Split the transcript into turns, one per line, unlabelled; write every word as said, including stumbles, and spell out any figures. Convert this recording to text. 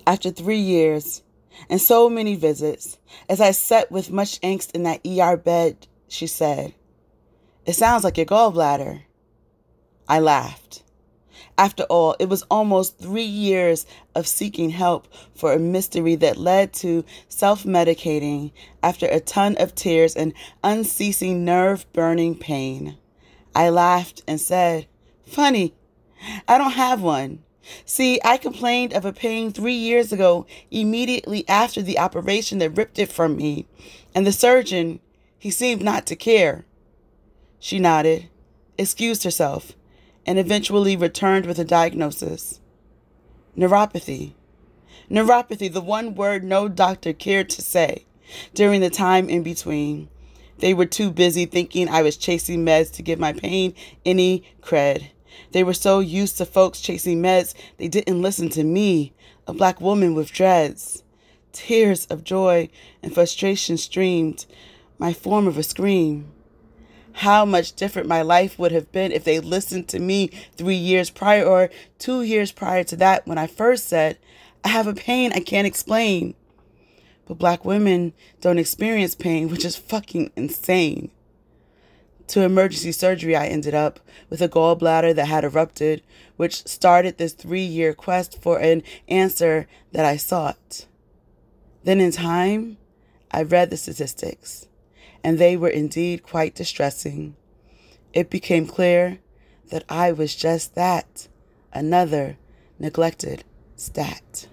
After three years and so many visits, as I sat with much angst in that E R bed, she said, "It sounds like your gallbladder." I laughed. After all, it was almost three years of seeking help for a mystery that led to self-medicating after a ton of tears and unceasing nerve-burning pain. I laughed and said, "Funny, I don't have one. See, I complained of a pain three years ago, immediately after the operation that ripped it from me, and the surgeon, he seemed not to care." She nodded, excused herself, and eventually returned with a diagnosis. Neuropathy. Neuropathy, the one word no doctor cared to say during the time in between. They were too busy thinking I was chasing meds to give my pain any cred. They were so used to folks chasing meds, they didn't listen to me, a black woman with dreads. Tears of joy and frustration streamed, my form of a scream. How much different my life would have been if they listened to me three years prior or two years prior to that when I first said, "I have a pain I can't explain." But black women don't experience pain, which is fucking insane. To emergency surgery I ended up with a gallbladder that had erupted, which started this three-year quest for an answer that I sought. Then in time, I read the statistics, and they were indeed quite distressing. It became clear that I was just that, another neglected stat.